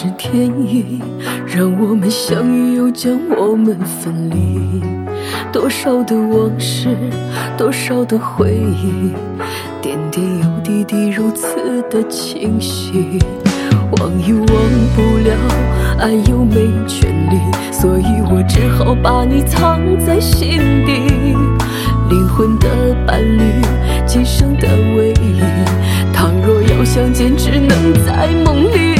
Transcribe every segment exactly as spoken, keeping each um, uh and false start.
是天意，让我们相遇又将我们分离。多少的往事，多少的回忆，点点又滴滴如此的清晰。忘亦忘不了，爱又没权利，所以我只好把你藏在心底。灵魂的伴侣，今生的唯一，倘若要相见，只能在梦里。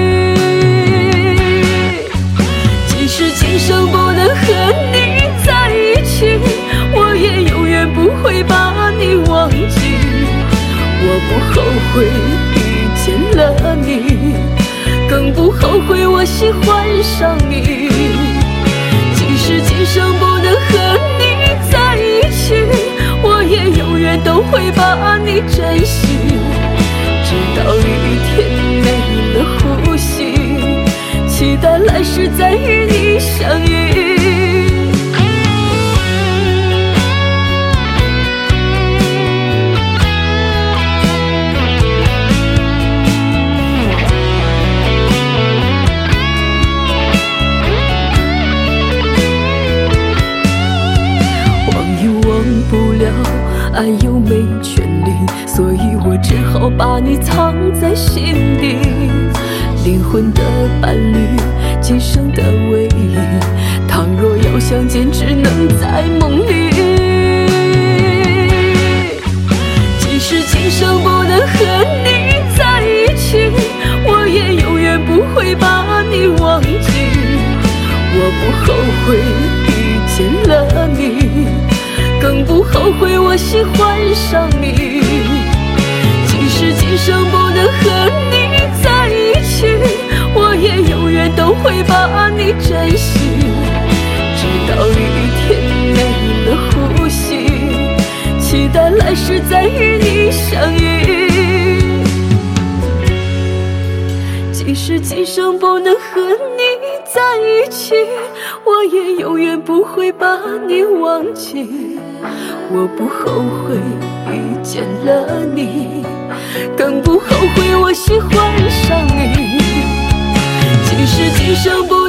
即使今生不能和你在一起，我也永远不会把你忘记。我不后悔遇见了你，更不后悔我喜欢上你。即使今生不能和你在一起，我也永远都会把你珍惜，直到有一天没了呼吸，期待来世再与你相遇。爱又没权利，所以我只好把你藏在心底。灵魂的伴侣，今生的唯一，倘若要相见，只能在梦里。即使今生不能和你在一起，我也永远不会把你忘记。我不后悔遇见了你，更不后悔我喜欢上你。即使今生不能和你在一起，我也永远都会把你珍惜，直到有一天没了呼吸，期待来世再与你相遇。即使今生不能和你在一起，我也永远不会把你忘记。我不后悔遇见了你，更不后悔我喜欢上你。即使今生不